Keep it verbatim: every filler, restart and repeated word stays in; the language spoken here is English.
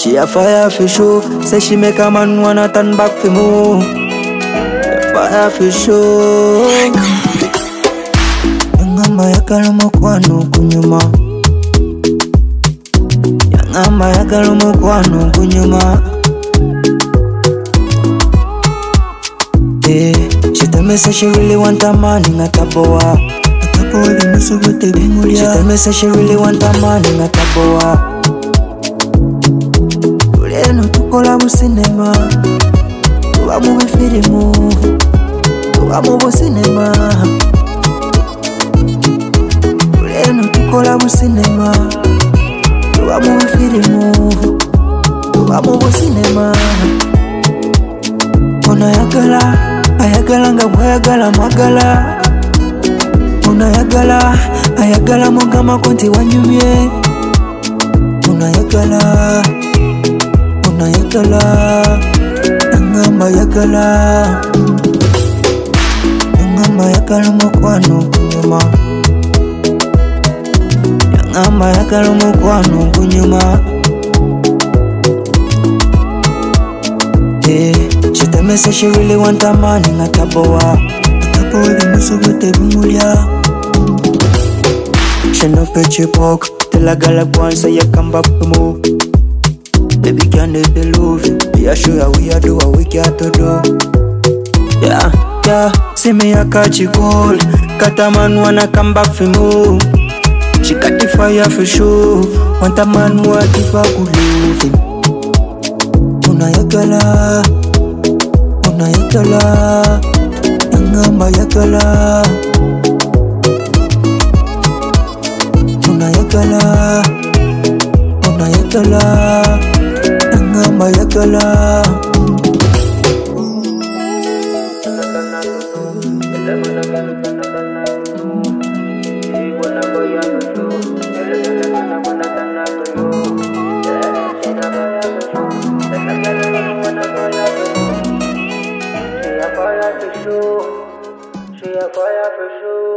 She a fire for show. Say she make a man wanna turn back for more. Fire for show. Yangamba yakala mukwano kunyuma. Yangamba yakala mukwano kunyuma. Yeah, she tell me say she really want a man in a taboa. She tell me say she really want a man in a taboa. Tuleno tukola mu cinema, tuba mu bifilimu, tuba mu bu cinema. Tuleno tukola mu cinema, tuba mu bifilimu, tuba mu bu cinema. Unayagala, ayagala nga bwayagala mwagala. Unayagala, ayagala mugama konti wanyumye. Unayagala, unayagala, nangamba yagala. Nangamba yagala mukwano kunyuma. Nangamba yagala mukwano kunyuma. Yeah, she tell me say she really want a man in a taboa. She no fetch your pork. Tell a girl like once so you come back to move. Baby can't need the love. We are sure we are do what we got to do. Yeah, yeah. See me a catch you cold. Got a man wanna come back for move. She got the fire for sure. Want a man who a give a good loving. Unayagala, unayagala, nangamba yagala. Unayagala, unayagala, nangamba yagala. She a fire for sure.